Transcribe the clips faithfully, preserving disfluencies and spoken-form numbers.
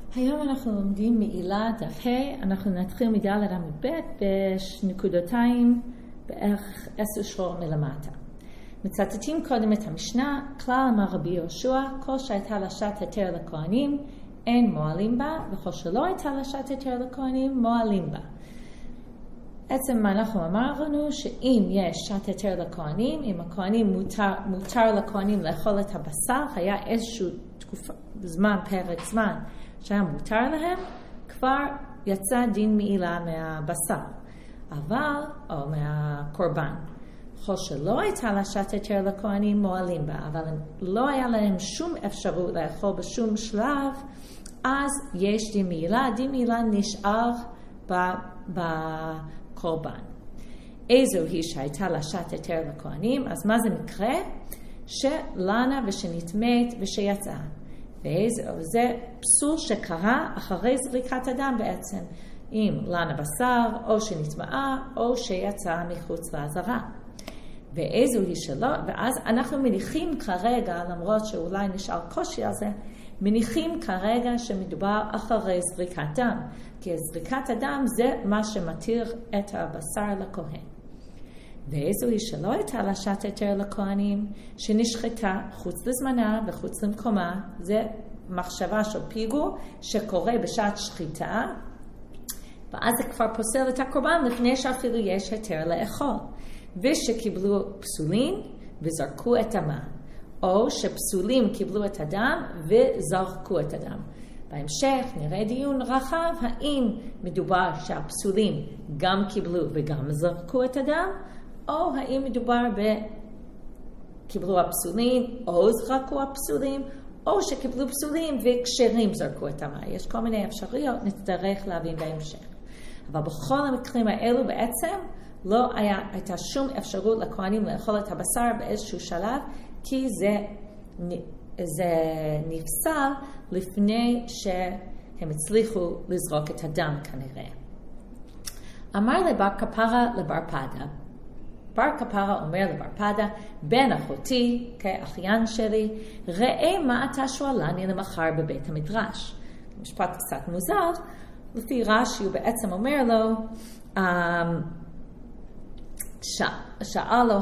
היום אנחנו לומדים מעילה דף ה', אנחנו נתחיל מדלת עמוד ב' בנקודותיים בערך עשר שורות מלמטה. מצטטים קודם את המשנה, כלל אמר רבי יהושע, כל שהייתה לשת היתר לכהנים אין מועלים בה, וכל שלא הייתה לשת היתר לכהנים מועלים בה. בעצם מה אנחנו אמרנו, שאם יש שת היתר לכהנים, אם הכהנים מותר, מותר לכהנים לאכול את הבשר, היה איזשהו תקופה, זמן, פרק זמן, שהיה מותר להם, כבר יצא דין מעילה מהבשר, אבל, או מהקורבן. ככל שלא הייתה לשת היתר לכהנים מועלים בה, אבל לא היה להם שום אפשרות לאכול בשום שלב, אז יש דין מעילה, דין מעילה נשאר בקורבן. איזו היא שהייתה לשת היתר לכהנים, אז מה זה מקרה? שלנה ושנתמת ושיצאה. וזה פסול שקרה אחרי זריקת הדם בעצם, אם לנה בשר, או שנטמעה, או שיצאה מחוץ לעזרה. ואיזו היא שלא, ואז אנחנו מניחים כרגע, למרות שאולי נשאר קושי על זה, מניחים כרגע שמדובר אחרי זריקת דם, כי זריקת הדם זה מה שמתיר את הבשר לכהן. ואיזו היא שלא הייתה לשת היתר לכהנים, שנשחטה חוץ לזמנה וחוץ למקומה, זה מחשבה של פיגור שקורה בשעת שחיטה, ואז זה כבר פוסל את הקורבן לפני שאפילו יש היתר לאכול. ושקיבלו פסולים וזרקו את הדם, או שפסולים קיבלו את הדם וזרקו את הדם. בהמשך נראה דיון רחב, האם מדובר שהפסולים גם קיבלו וגם זרקו את הדם, או האם מדובר בקיבלו הפסולים או זרקו הפסולים, או שקיבלו פסולים וכשרים זרקו את הדם. יש כל מיני אפשרויות, נצטרך להבין בהמשך. אבל בכל המקרים האלו בעצם לא היה, הייתה שום אפשרות לכהנים לאכול את הבשר באיזשהו שלב, כי זה, זה נפסל לפני שהם הצליחו לזרוק את הדם כנראה. אמר לבר כפרה לבר פדה, בר כפרה אומר לבר פדה, בן אחותי, כאחיין שלי, ראה מה אתה שואלני למחר בבית המדרש. משפט קצת מוזר, לפי רש"י הוא בעצם אומר לו, um, שאל לו,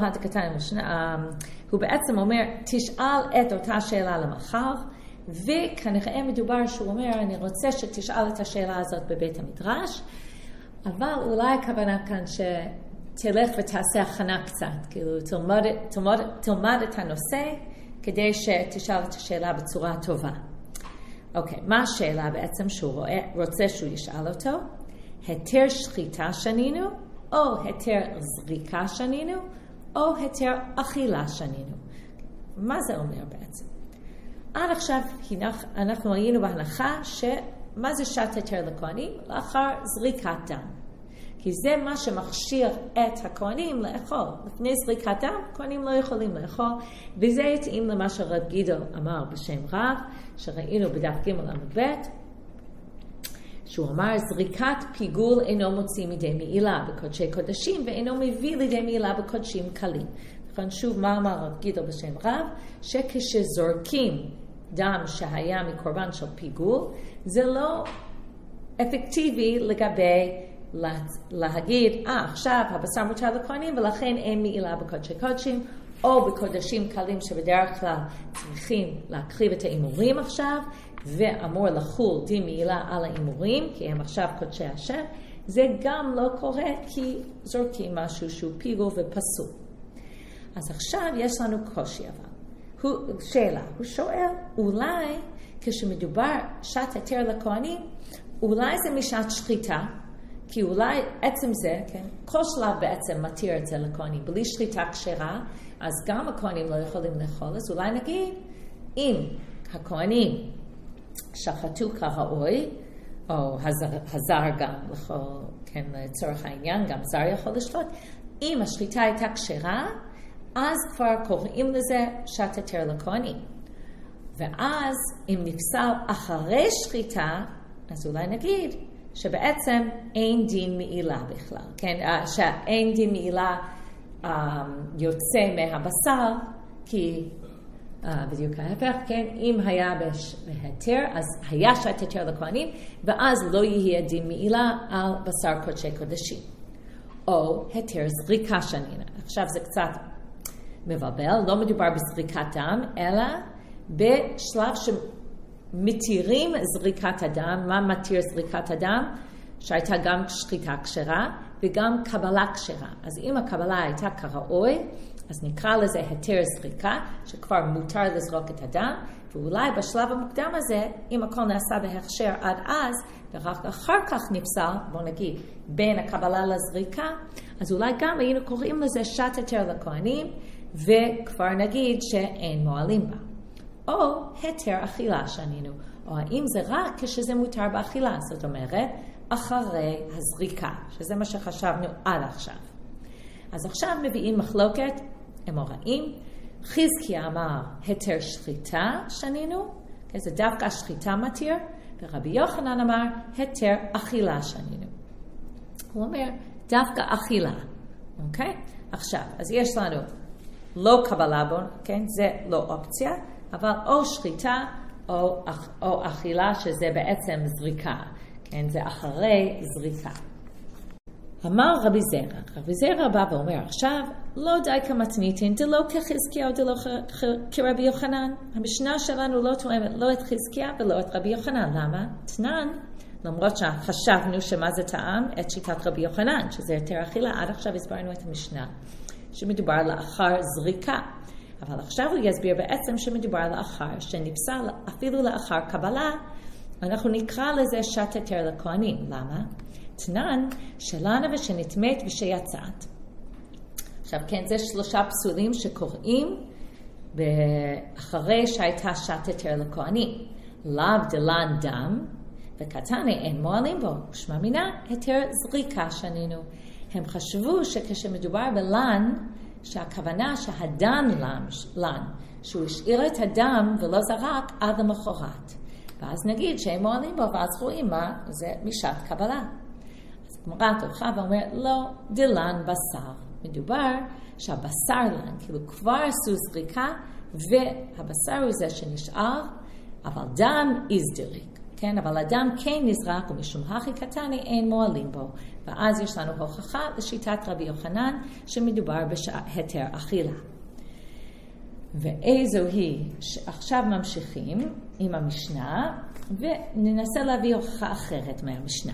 הוא בעצם אומר, תשאל את אותה שאלה למחר, וכנראה מדובר שהוא אומר, אני רוצה שתשאל את השאלה הזאת בבית המדרש, אבל אולי הכוונה כאן שתלך ותעשה הכנה קצת, כאילו תלמד, תלמד, תלמד את הנושא, כדי שתשאל את השאלה בצורה טובה. אוקיי, מה השאלה בעצם שהוא רואה, רוצה שהוא ישאל אותו? היתר שחיטה שנינו, או היתר זריקה שנינו, או היתר אכילה שנינו. מה זה אומר בעצם? עד עכשיו אנחנו היינו בהנחה שמה זה שת היתר לכהנים? לאחר זריקת דם. כי זה מה שמכשיר את הכהנים לאכול. לפני זריקת דם, כהנים לא יכולים לאכול, וזה יתאים למה שרב גידל אמר בשם רב, שראינו בדף ג' עמוד ב', שהוא אמר, זריקת פיגול אינו מוציא מידי מעילה בקודשי קודשים, ואינו מביא לידי מעילה בקודשים קלים. לכן שוב מה אמר רב גידל בשם רב, שכשזורקים דם שהיה מקורבן של פיגול, זה לא אפקטיבי לגבי להגיד, אה, עכשיו הבשר מותר לכהנים, ולכן אין מעילה בקודשי קודשים, או בקודשים קלים שבדרך כלל צריכים להקריב את האימורים עכשיו, ואמור לחול דין מעילה על האימורים, כי הם עכשיו קודשי השם, זה גם לא קורה כי זורקים משהו שהוא פיגול ופסול. אז עכשיו יש לנו קושי אבל. הוא, שאלה, הוא שואל, אולי כשמדובר שת היתר לכהנים, אולי זה משעת שחיטה, כי אולי עצם זה, כן, כל שלב בעצם מתיר את זה לכהנים, בלי שחיטה כשרה, אז גם הכהנים לא יכולים לאכול, אז אולי נגיד, אם הכהנים שחטו כראוי, או הזר, הזר גם, לכל, כן, לצורך העניין, גם זר יכול לשחוט, אם השחיטה הייתה כשרה, אז כבר קוראים לזה שת היתר לכהנים. ואז אם נפסל אחרי שחיטה, אז אולי נגיד שבעצם אין דין מעילה בכלל, כן, שאין דין מעילה um, יוצא מהבשר, כי בדיוק ההפך, כן, אם היה בהיתר, אז היה שעת היתר לכהנים, ואז לא יהיה דין מעילה על בשר קודשי קודשים. או היתר זריקה שנינה. עכשיו זה קצת מבלבל, לא מדובר בזריקת דם, אלא בשלב שמתירים זריקת הדם. מה מתיר זריקת הדם? שהייתה גם שחיטה כשרה וגם קבלה כשרה. אז אם הקבלה הייתה כראוי, אז נקרא לזה היתר זריקה, שכבר מותר לזרוק את הדם, ואולי בשלב המוקדם הזה, אם הכל נעשה בהכשר עד אז, ורק אחר כך נפסל, בוא נגיד, בין הקבלה לזריקה, אז אולי גם היינו קוראים לזה שעת היתר לכהנים, וכבר נגיד שאין מועלים בה. או היתר אכילה שנינו, או האם זה רק כשזה מותר באכילה, זאת אומרת, אחרי הזריקה, שזה מה שחשבנו עד עכשיו. אז עכשיו מביאים מחלוקת אמוראים. חזקיה אמר היתר שחיטה שנינו, זה דווקא שחיטה מתיר, ורבי יוחנן אמר היתר אכילה שנינו. הוא אומר דווקא אכילה, אוקיי? עכשיו, אז יש לנו לא קבלה בו, כן? זה לא אופציה, אבל או שחיטה או, או אכילה, שזה בעצם זריקה, כן? זה אחרי זריקה. אמר רבי זרע, רבי זרע בא ואומר עכשיו, לא די כמתניתין, דלא כחזקיה או דלא כרבי יוחנן. המשנה שלנו לא תואמת לא את חזקיה ולא את רבי יוחנן. למה? תנן, למרות שחשבנו שמה זה טעם, את שיטת רבי יוחנן, שזה יותר אכילה. עד עכשיו הסברנו את המשנה, שמדובר לאחר זריקה. אבל עכשיו הוא יסביר בעצם שמדובר לאחר, שנפסל אפילו לאחר קבלה, אנחנו נקרא לזה שעת היתר לכהנים. למה? תנן שלנה ושנטמאת ושיצאת. עכשיו כן, זה שלושה פסולים שקוראים אחרי שהייתה שעת היתר לכהנים. לאו דלן דם, וקטני אין מועלים בו. שמע מינה, היתר זריקה שנינו. הם חשבו שכשמדובר בלן, שהכוונה שהדם לן, לן, שהוא השאיר את הדם ולא זרק עד למחרת. ואז נגיד שהם מועלים בו, ואז רואים מה זה משעת קבלה. אז גמרא תורכה ואומר, לא, דלן בשר. מדובר שהבשר לן, כאילו כבר עשו זריקה, והבשר הוא זה שנשאר, אבל דם איזדריק. כן, אבל הדם כן נזרק, ומשום הכי קטני אין מועלים בו. ואז יש לנו הוכחה לשיטת רבי יוחנן, שמדובר בהיתר אכילה. ואיזו היא, עכשיו ממשיכים עם המשנה, וננסה להביא הוכחה אחרת מהמשנה.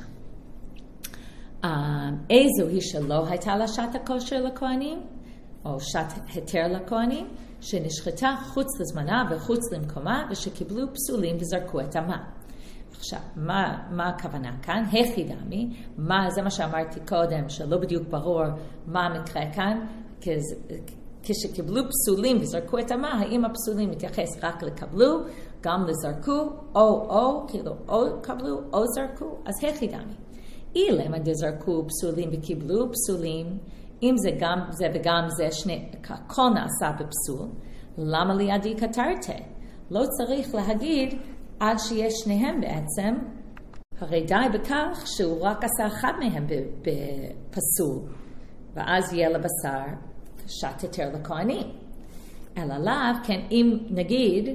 איזו היא שלא הייתה לה שעת הכושר לכהנים, או שעת היתר לכהנים, שנשחטה חוץ לזמנה וחוץ למקומה, ושקיבלו פסולים וזרקו את המה. עכשיו, מה, מה הכוונה כאן? היחידמי, מה, זה מה שאמרתי קודם, שלא בדיוק ברור מה המקרה כאן, כשקיבלו פסולים וזרקו את המה, האם הפסולים מתייחס רק לקבלו, גם לזרקו, או או, כאילו או קבלו או זרקו, אז היחידמי. אילם עד זרקו פסולים וקיבלו פסולים, אם זה גם זה וגם זה, שני, הכל נעשה בפסול, למה לידי כתרתי? לא צריך להגיד עד שיש שניהם בעצם, הרי די בכך שהוא רק עשה אחד מהם בפסול, ואז יהיה לבשר שעת היתר לכהנים. אלא לאו, כן, אם נגיד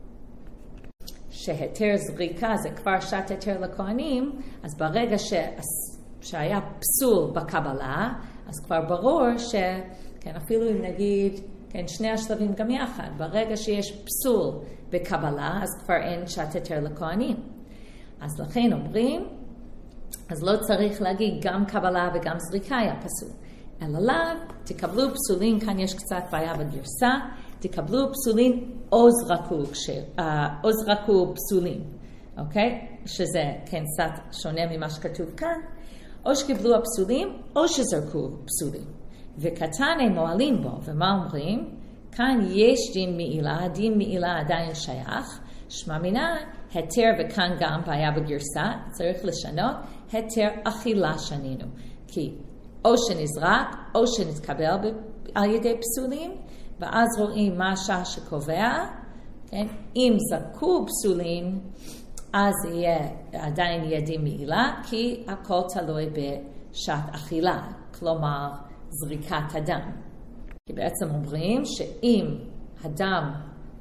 שהיתר זריקה זה כבר שעת היתר לכהנים, אז ברגע ש... שהיה פסול בקבלה, אז כבר ברור ש... כן, אפילו אם נגיד, כן, שני השלבים גם יחד, ברגע שיש פסול בקבלה, אז כבר אין שעת היתר לכהנים. אז לכן אומרים, אז לא צריך להגיד גם קבלה וגם זריקה היה פסול. אלא לאו, תקבלו פסולים, כאן יש קצת בעיה בגרסה, תקבלו פסולים או זרקו, או זרקו פסולים, אוקיי? שזה כן קצת שונה ממה שכתוב כאן, או שקיבלו הפסולים או שזרקו פסולים. וקטן הם מועלים בו, ומה אומרים? כאן יש דין מעילה, דין מעילה עדיין שייך, שמע מינה, היתר וכאן גם בעיה בגרסה, צריך לשנות, היתר אכילה שנינו, כי או שנזרק או שנתקבל על ידי פסולים, ואז רואים מה השעה שקובע, כן? אם זרקו פסולים, אז יהיה, עדיין יהיה דין מעילה, כי הכל תלוי בשעת אכילה, כלומר זריקת הדם. כי בעצם אומרים שאם הדם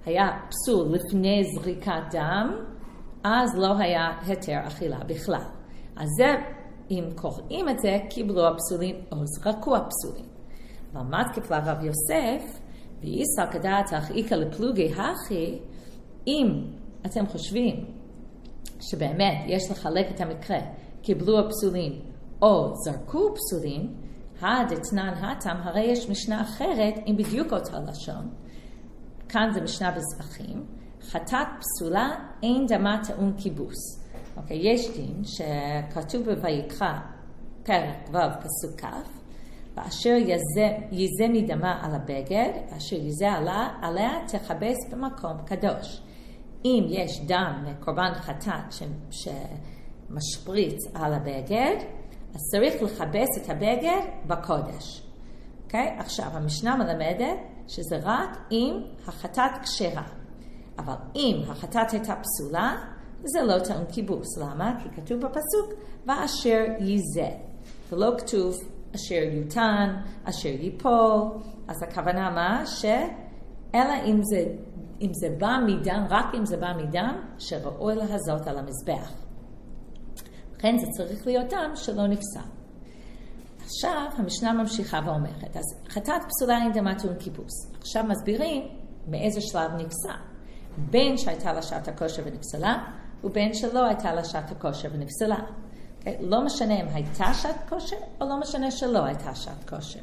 היה פסול לפני זריקת דם, אז לא היה היתר אכילה בכלל. אז זה, אם קוראים את זה, קיבלו הפסולים או זרקו הפסולים. אבל מתקיף לרב יוסף, ואיסר כדעת אך איקה לפלוגי הכי, אם אתם חושבים שבאמת יש לחלק את המקרה, קיבלו הפסולים או זרקו פסולים, הדתנן התם, הרי יש משנה אחרת עם בדיוק אותה לשון. כאן זה משנה בזבחים. חטאת פסולה אין דמה טעון כיבוס. אוקיי, יש דין שכתוב בויקרא פרק ו' פסוק כ', ואשר יזה מדמה על הבגד, אשר יזה עליה, עליה תכבס במקום קדוש. אם יש דם מקורבן חטאת שמשפריץ על הבגד, אז צריך לכבס את הבגד בקודש. אוקיי? עכשיו, המשנה מלמדת שזה רק אם החטאת כשרה. אבל אם החטאת הייתה פסולה, זה לא טעון כיבוס. למה? כי כתוב בפסוק, ואשר ייזה. ולא כתוב אשר יותן, אשר ייפול. אז הכוונה מה? ש... אלא אם זה, אם זה בא מדם, רק אם זה בא מדם, שראוי להזות על המזבח. לכן זה צריך להיות דם שלא נפסל. עכשיו המשנה ממשיכה ואומרת, אז חטאת פסולה אין דמה טעון כיבוס. עכשיו מסבירים מאיזה שלב נפסל. בין שהייתה לה שעת הכושר ונפסלה, ובין שלא הייתה לה שעת הכושר ונפסלה. Okay? לא משנה אם הייתה שעת כושר, או לא משנה שלא הייתה שעת כושר.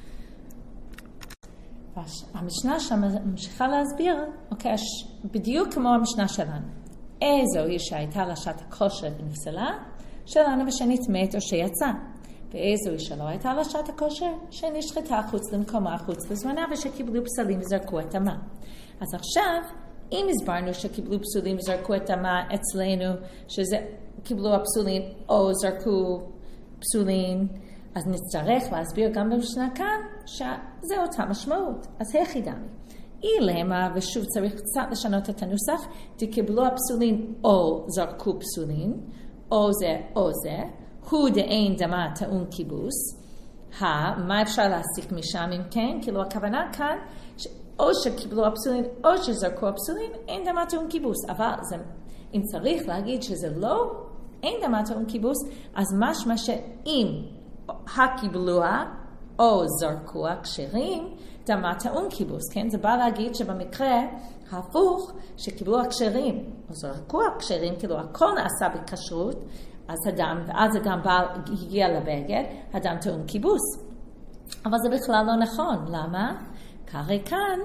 המשנה שם ממשיכה להסביר, okay, בדיוק כמו המשנה שלנו. איזו היא שהייתה לה שעת הכושר ונפסלה, שלנו ושנית מת או שיצא. ואיזו היא שלא הייתה לה שעת הכושר, שנשחטה חוץ למקומה, חוץ לזמנה, ושקיבלו פסלים וזרקו את המה. אז עכשיו, אם הסברנו שקיבלו פסולים וזרקו את המה אצלנו, שזה קיבלו הפסולים או זרקו פסולים, אז נצטרך להסביר גם במשנה כאן שזה אותה משמעות. אז הכי דמי. אילמה, ושוב צריך קצת לשנות את הנוסח, תקיבלו הפסולים או זרקו פסולים, או זה או זה, הוא דאין דמה טעון כיבוס. ה, מה אפשר להסיק משם אם כן? כאילו הכוונה כאן, ש... או שקיבלו הפסולים, או שזרקו הפסולים, אין דמה טעון כיבוס. אבל זה, אם צריך להגיד שזה לא, אין דמה טעון כיבוס, אז משמע שאם הקיבלוה או זרקוה כשרים, דמה טעון כיבוס, כן? זה בא להגיד שבמקרה ההפוך, שקיבלו הכשרים, או זרקו הכשרים, כאילו הכל נעשה בכשרות, אז הדם, ואז הדם בא, הגיע לבגד, הדם טעון כיבוס. אבל זה בכלל לא נכון. למה? כרי כאן,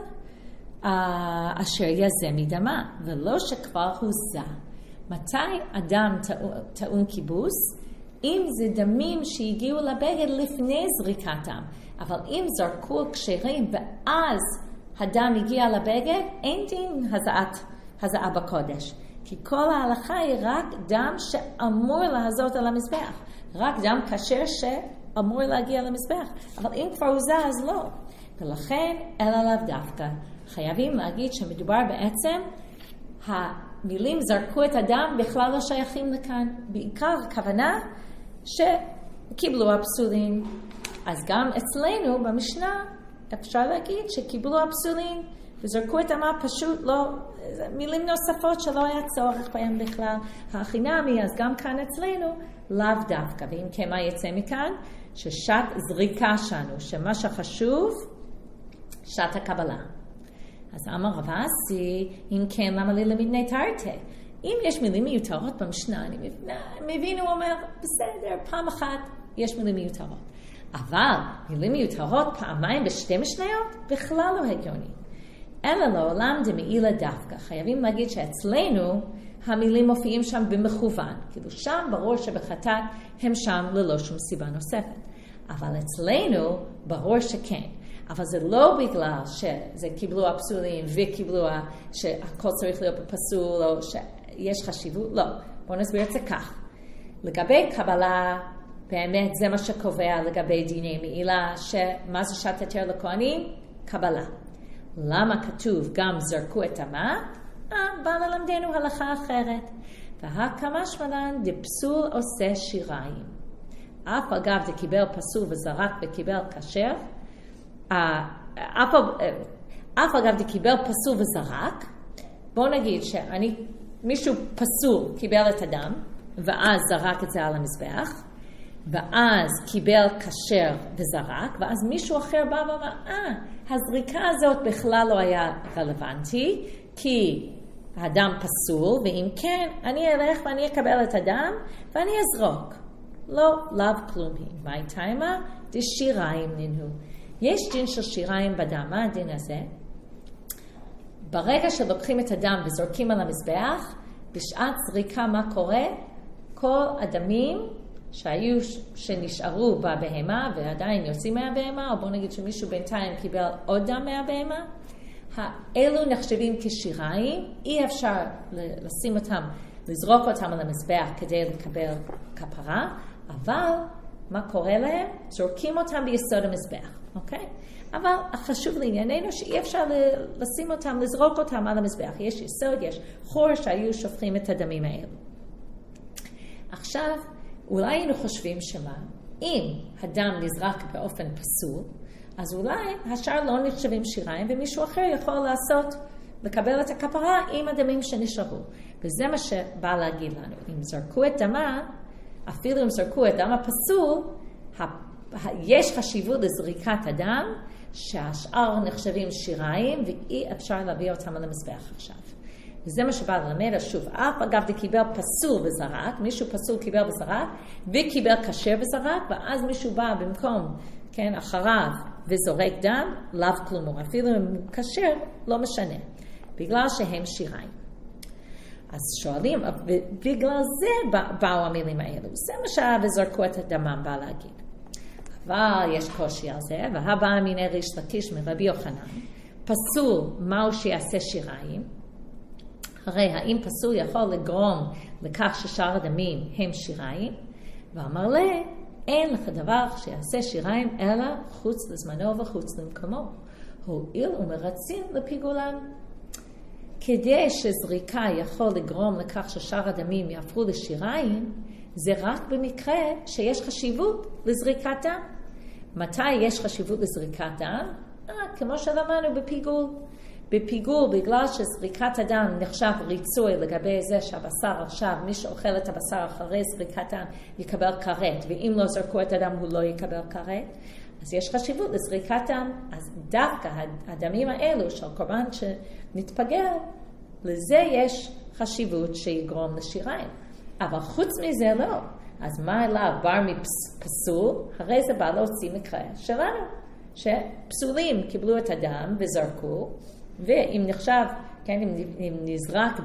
אשר יזה מדמה, ולא שכבר הוזה. מתי הדם טעון כיבוס? אם זה דמים שהגיעו לבגד לפני זריקתם. אבל אם זרקו כשרים ואז הדם הגיע לבגד, אין דין הזעת, הזעה בקודש. כי כל ההלכה היא רק דם שאמור להזות על המזבח. רק דם כשר שאמור להגיע למזבח. אבל אם כבר הוזה אז לא. ולכן אלא לאו דווקא. חייבים להגיד שמדובר בעצם, המילים זרקו את הדם בכלל לא שייכים לכאן. בעיקר הכוונה שקיבלו הפסולים. אז גם אצלנו במשנה אפשר להגיד שקיבלו הפסולים וזרקו את המה פשוט לא, מילים נוספות שלא היה צורך בהם בכלל. החינמי, אז גם כאן אצלנו לאו דווקא. ואם כן מה יצא מכאן? ששעת זריקה שלנו, שמה שחשוב, שעת הקבלה. אז אמר רב אסי, אם כן למה לי למדני תרתי? אם יש מילים מיותרות במשנה, אני מבין, הוא אומר, בסדר, פעם אחת יש מילים מיותרות. אבל מילים מיותרות פעמיים בשתי משניות בכלל לא הגיוני. אלא לעולם דמעילה דווקא. חייבים להגיד שאצלנו המילים מופיעים שם במכוון. כאילו שם ברור שבחטאת הם שם ללא שום סיבה נוספת. אבל אצלנו ברור שכן. אבל זה לא בגלל שזה קיבלו הפסולים וקיבלו שהכל צריך להיות בפסול או שיש חשיבות. לא. בואו נסביר את זה כך. לגבי קבלה, באמת זה מה שקובע לגבי דיני מעילה, שמה זה שעת היתר לכהנים? קבלה. למה כתוב גם זרקו את המה? אה, בא ללמדנו הלכה אחרת. והכמה שמלן דפסול עושה שיריים. אף אגב זה קיבל פסול וזרק וקיבל כשר, אף אף אגב קיבל פסול וזרק, בואו נגיד שאני, מישהו פסול קיבל את הדם, ואז זרק את זה על המזבח, ואז קיבל כשר וזרק, ואז מישהו אחר בא ואמר, אה, הזריקה הזאת בכלל לא היה רלוונטי, כי הדם פסול, ואם כן, אני אלך ואני אקבל את הדם, ואני אזרוק. לא, לאו כלום היא. מה הייתה אימה? דשיריים ננהו. יש דין של שיריים בדם. מה הדין הזה? ברגע שלוקחים את הדם וזורקים על המזבח, בשעת זריקה מה קורה? כל הדמים שהיו, שנשארו בבהמה ועדיין יוצאים מהבהמה, או בוא נגיד שמישהו בינתיים קיבל עוד דם מהבהמה, האלו נחשבים כשיריים, אי אפשר לשים אותם, לזרוק אותם על המזבח כדי לקבל כפרה, אבל מה קורה להם? זורקים אותם ביסוד המזבח, אוקיי? אבל חשוב לענייננו שאי אפשר לשים אותם, לזרוק אותם על המזבח. יש יסוד, יש חור שהיו שופכים את הדמים האלו. עכשיו, אולי היינו חושבים שמה, אם הדם נזרק באופן פסול, אז אולי השאר לא נחשבים שיריים, ומישהו אחר יכול לעשות, לקבל את הכפרה עם הדמים שנשארו. וזה מה שבא להגיד לנו. אם זרקו את דמה, אפילו אם זרקו את דם הפסול, יש חשיבות לזריקת הדם, שהשאר נחשבים שיריים, ואי אפשר להביא אותם על המזבח עכשיו. וזה מה שבא ללמד, שוב, אף אגב קיבל פסול וזרק, מישהו פסול קיבל וזרק, וקיבל כשר וזרק, ואז מישהו בא במקום, כן, אחריו, וזורק דם, לאו כלומר, אפילו אם כשר, לא משנה, בגלל שהם שיריים. אז שואלים, בגלל זה באו המילים האלו, זה מה שהיה וזרקו את הדמם בא להגיד. אבל יש קושי על זה, והבא מיני ריש לקיש מרבי יוחנן, פסול מהו שיעשה שיריים, הרי האם פסול יכול לגרום לכך ששאר הדמים הם שיריים, ואמר לה, אין לך דבר שיעשה שיריים אלא חוץ לזמנו וחוץ למקומו. הועיל ומרצין לפיגולם. כדי שזריקה יכול לגרום לכך ששאר הדמים יהפכו לשיריים, זה רק במקרה שיש חשיבות לזריקת דם. מתי יש חשיבות לזריקת דם? אה, כמו שלמדנו בפיגול. בפיגול, בגלל שזריקת הדם נחשב ריצוי לגבי זה שהבשר עכשיו, מי שאוכל את הבשר אחרי זריקת הדם יקבל כרת, ואם לא זרקו את הדם הוא לא יקבל כרת, אז יש חשיבות לזריקת דם. אז דווקא הדמים האלו של קורבן שנתפגר, לזה יש חשיבות שיגרום לשיריים. אבל חוץ מזה לא. אז מה אליו בר מפסול? הרי זה בא להוציא מקרה שלנו, שפסולים קיבלו את הדם וזרקו, ואם נחשב, כן, אם, אם נזרק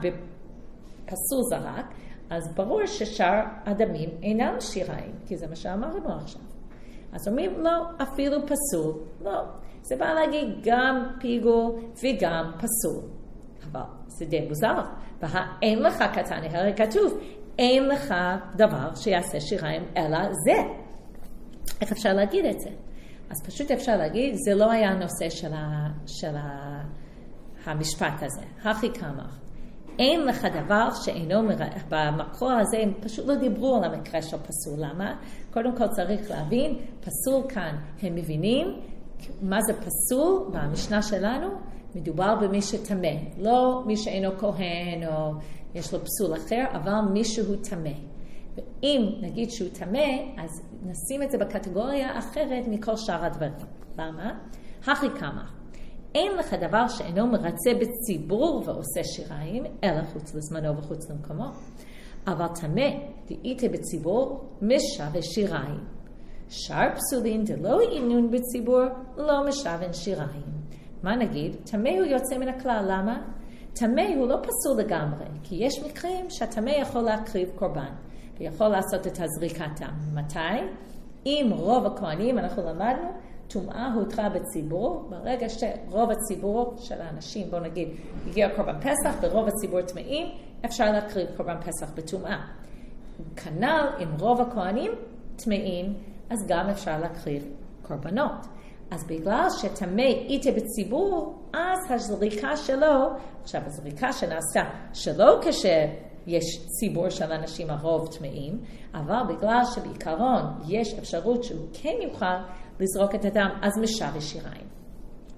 בפסול זרק, אז ברור ששאר הדמים אינם שיריים, כי זה מה שאמרנו עכשיו. אז אומרים, לא, אפילו פסול, לא. זה בא להגיד גם פיגול וגם פסול. אבל זה די מוזר. ואין לך קטן, הרי כתוב, אין לך דבר שיעשה שיריים, אלא זה. איך אפשר להגיד את זה? אז פשוט אפשר להגיד, זה לא היה הנושא של, ה, של ה, המשפט הזה. הכי כמה. אין לך דבר שאינו מראה, במקור הזה הם פשוט לא דיברו על המקרה של פסול. למה? קודם כל צריך להבין, פסול כאן הם מבינים, מה זה פסול? במשנה שלנו מדובר במי שתמה. לא מי שאינו כהן או יש לו פסול אחר, אבל מי שהוא תמה. ואם נגיד שהוא תמה, אז נשים את זה בקטגוריה אחרת מכל שאר הדברים. למה? הכי כמה. אין לך דבר שאינו מרצה בציבור ועושה שיריים, אלא חוץ לזמנו וחוץ למקומו. אבל תמה, דאיתה בציבור, משווה שיריים. שאר פסולים דלא עינון בציבור, לא משווה שיריים. מה נגיד? תמה הוא יוצא מן הכלל. למה? תמה הוא לא פסול לגמרי, כי יש מקרים שהתמה יכול להקריב קורבן, ויכול לעשות את הזריקתם. מתי? אם רוב הכהנים, אנחנו למדנו, טומאה הותרה בציבור, ברגע שרוב הציבור של האנשים, בוא נגיד, הגיע קורבן פסח, ברוב הציבור טמאים, אפשר להקריב קורבן פסח בטומאה. כנ"ל, אם רוב הכהנים טמאים, אז גם אפשר להקריב קורבנות. אז בגלל שטמא איתה בציבור, אז הזריקה שלו, עכשיו הזריקה שנעשתה שלא כשיש ציבור של אנשים הרוב טמאים, אבל בגלל שבעיקרון יש אפשרות שהוא כן יוכל לזרוק את הדם, אז משווה שיריים.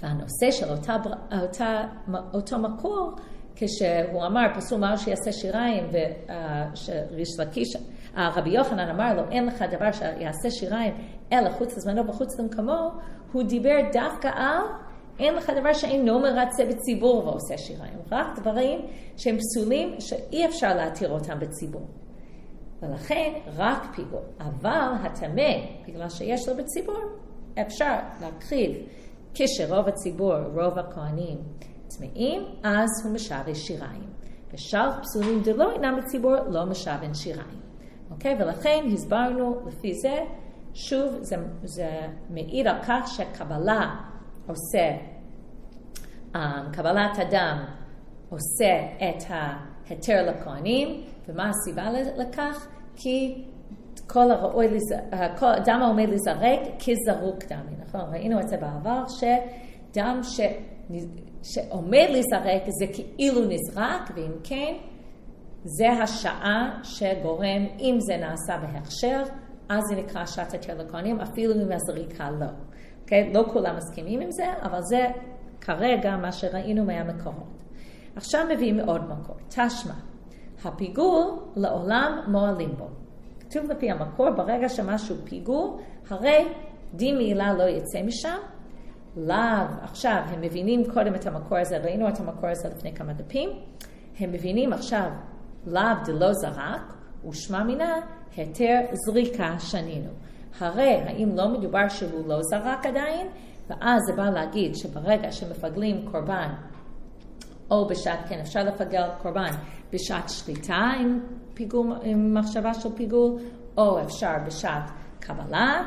והנושא של אותה, אותה, אותו מקור, כשהוא אמר, פסול אמר שיעשה שיריים, וריש לקיש, רבי יוחנן אמר לו, אין לך דבר שיעשה שיריים, אלא חוץ לזמנו וחוץ למקומו, הוא דיבר דווקא על, אין לך דבר שאינו מרצה בציבור ועושה שיריים. רק דברים שהם פסולים, שאי אפשר להתיר אותם בציבור. ולכן רק פיגול. אבל הטמא, בגלל שיש לו בציבור, אפשר להקריב כשרוב הציבור, רוב הכהנים טמאים, אז הוא משווה שיריים. ושאר פסולים דלא אינם בציבור, לא משווה שיריים. אוקיי? ולכן הסברנו לפי זה, שוב, זה, זה מעיד על כך שקבלה עושה, um, קבלת אדם עושה את ההיתר לכהנים, ומה הסיבה לכך? כי כל הראוי, כל דם העומד לזרק כזרוק דמי, נכון? ראינו את זה בעבר, שדם ש, שעומד לזרק זה כאילו נזרק, ואם כן, זה השעה שגורם, אם זה נעשה בהכשר, אז זה נקרא שעת היתר לכהנים, אפילו אם הזריקה לא. Okay? לא כולם מסכימים עם זה, אבל זה כרגע מה שראינו מהמקורות. עכשיו מביאים עוד מקור, תשמע. הפיגול לעולם מועלים בו. כתוב לפי המקור, ברגע שמשהו פיגול, הרי דין מעילה לא יצא משם. לאו, עכשיו הם מבינים קודם את המקור הזה, ראינו את המקור הזה לפני כמה דפים, הם מבינים עכשיו לאו דלא זרק, ושמע מינה היתר זריקה שנינו. הרי האם לא מדובר שהוא לא זרק עדיין, ואז זה בא להגיד שברגע שמפגלים קורבן, או בשעת, כן, אפשר לפגל קורבן בשעת שליטה עם, פיגול, עם מחשבה של פיגול, או אפשר בשעת קבלה,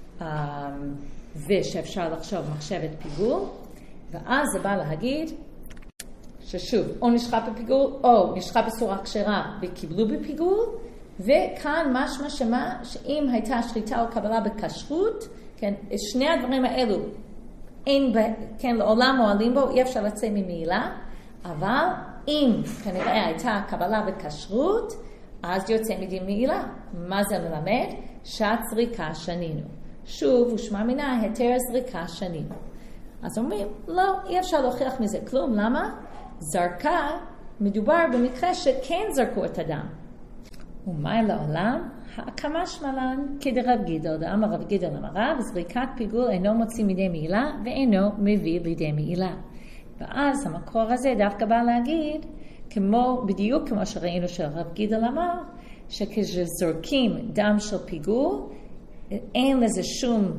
ושאפשר לחשוב מחשבת פיגול, ואז זה בא להגיד ששוב, או נשחט בפיגול, או נשחט בצורה כשרה וקיבלו בפיגול, וכאן משמע שמה, שאם הייתה שחיטה או קבלה בכשרות, כן, שני הדברים האלו, אין, כן, לעולם מועלים בו, אי אפשר לצא ממעילה, אבל אם כנראה הייתה קבלה בכשרות, אז יוצא מדין מעילה. מה זה מלמד? שעת זריקה שנינו. שוב, ושמע מינה, היתר זריקה שנינו. אז אומרים, לא, אי אפשר להוכיח מזה כלום. למה? זרקה, מדובר במקרה שכן זרקו את הדם. ומה לעולם? ההקמה שמלן כדרב גידל, דאמר רב גידל אמרה, זריקת פיגול אינו מוציא מידי מעילה, ואינו מביא לידי מעילה. ואז המקור הזה דווקא בא להגיד, כמו, בדיוק כמו שראינו שרב גידל אמר, שכשזורקים דם של פיגול, אין לזה שום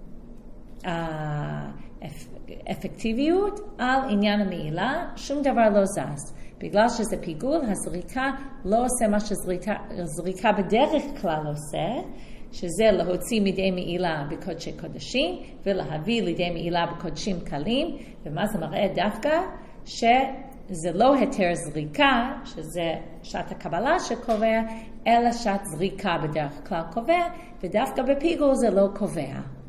אה, אפקטיביות על עניין המעילה, שום דבר לא זז. בגלל שזה פיגול, הזריקה לא עושה מה שזריקה בדרך כלל עושה, שזה להוציא מידי מעילה בקודשי קודשים, ולהביא לידי מעילה בקודשים קלים, ומה זה מראה דווקא? שזה לא היתר זריקה, שזה שעת הקבלה שקובע, אלא שעת זריקה בדרך כלל קובע, ודווקא בפיגול זה לא קובע.